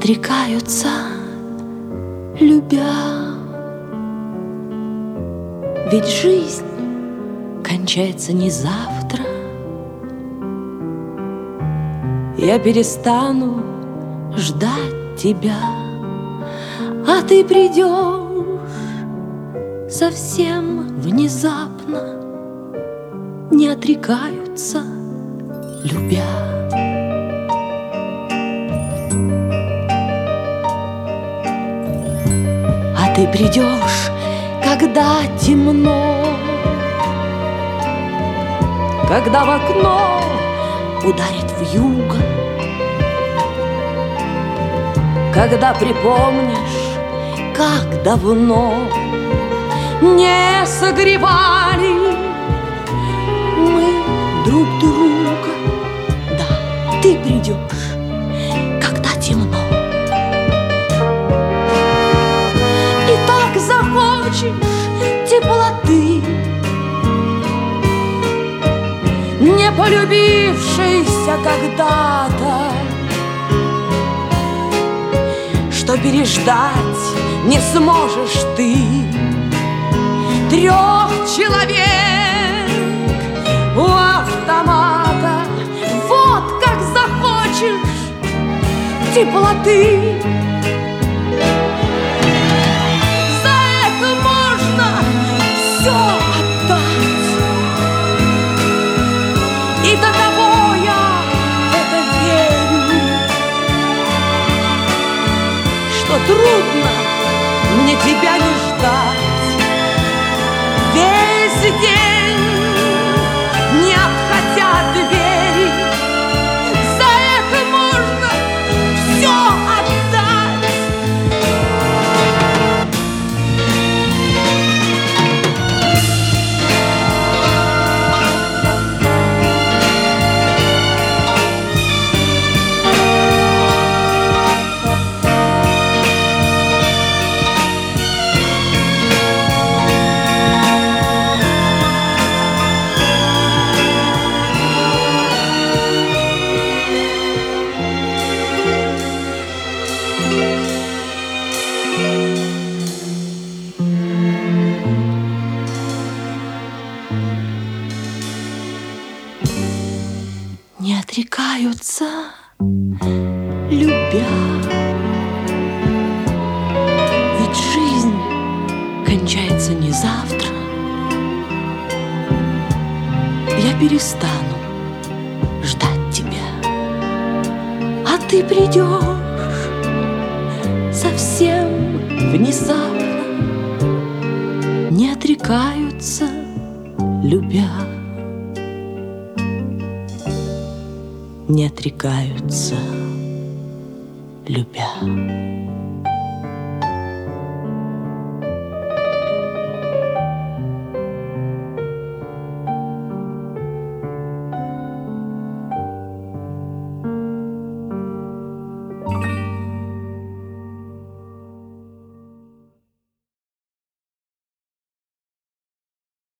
отрекаются, любя. Ведь жизнь кончается не завтра. Я перестану ждать тебя, а ты придешь совсем внезапно. Не отрекаются, любя. А ты придешь, когда темно, когда в окно ударит вьюга, когда припомнишь, как давно не согревали мы друг друга. Да, ты придешь, когда темно. И так захочешь теплоты, не полюбившейся когда-то, что переждать не сможешь ты. 3 человек у автомата. Вот как захочешь теплоты. За это можно все отдать. И до того я в это верю, что трудно мне тебя не ждать. Весь день, не обходя двери, за это можно все отдать. Не отрекаются, любя. Ведь жизнь кончается не завтра. Я перестану ждать тебя, а ты придешь совсем внезапно. Не отрекаются, любя. Не отрекаются, любя.